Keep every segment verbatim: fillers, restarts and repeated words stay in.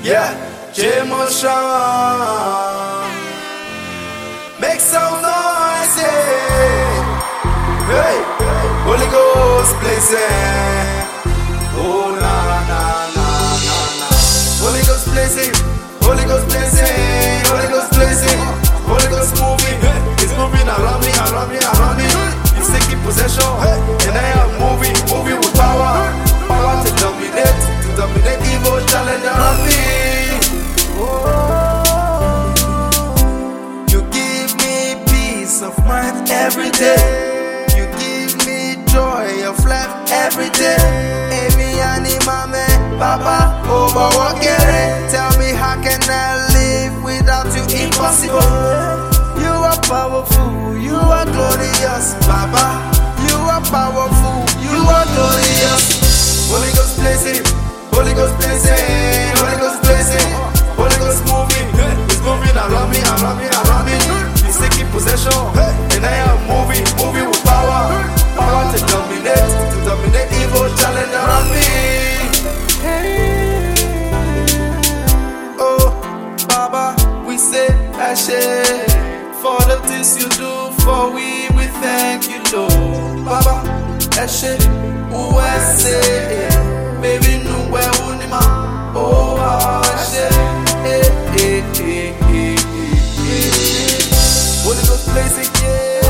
Yeah, J-Motion. Make some noise, yeah. Hey, Holy Ghost blessing. Oh na na na na na. Holy Ghost blessing, Holy Ghost blessing, Holy Ghost blessing, Holy Ghost moving. It's moving around me, around me, around me. It's taking possession, and I am moving, moving with power, power to dominate, to dominate evil, challenge around me. You give me peace of mind every day. You give me joy of life every day. Amy anima me, Papa, over what tell me how can I live without you? Impossible. You are powerful, you are glorious, Baba. You are powerful, you are glorious. Holy Ghost blessing, Holy Ghost blessing, Holy Ghost blessing, Holy Ghost moving. It's moving around me, around me, around me. It's taking possession, and I am moving, moving with power, power to dominate, to dominate evil, challenge around me. Oh, Baba, we say Ashe. For the things you do for we, we thank you, Lord. Baba, Ashe, who I say, baby, no where unima. Oh, Ashe, eh, eh, eh, eh, eh. Holy Ghost blessing, yeah.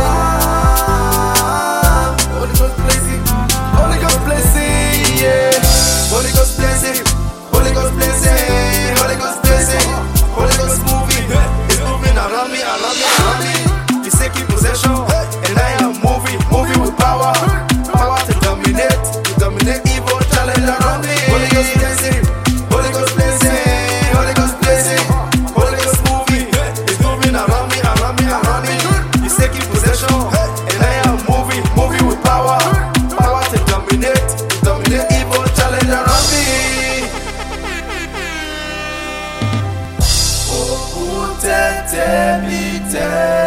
Ah, Holy Ghost blessing, Holy Ghost blessing, yeah. Holy Ghost blessing, Holy Ghost blessing, Holy Ghost blessing, Holy Ghost moving. It's moving around me, around me, around me. It's taking possession, and I am moving, moving with power, power to dominate, to dominate evil, challenge around me. Holy Ghost blessing, Holy Ghost blessing, Holy Ghost blessing, Holy Ghost moving. It's moving around me, around me, around me. It's taking possession, and I am moving, moving with power, power to dominate, to dominate evil, challenge around me. Oh, oh, te, te, te.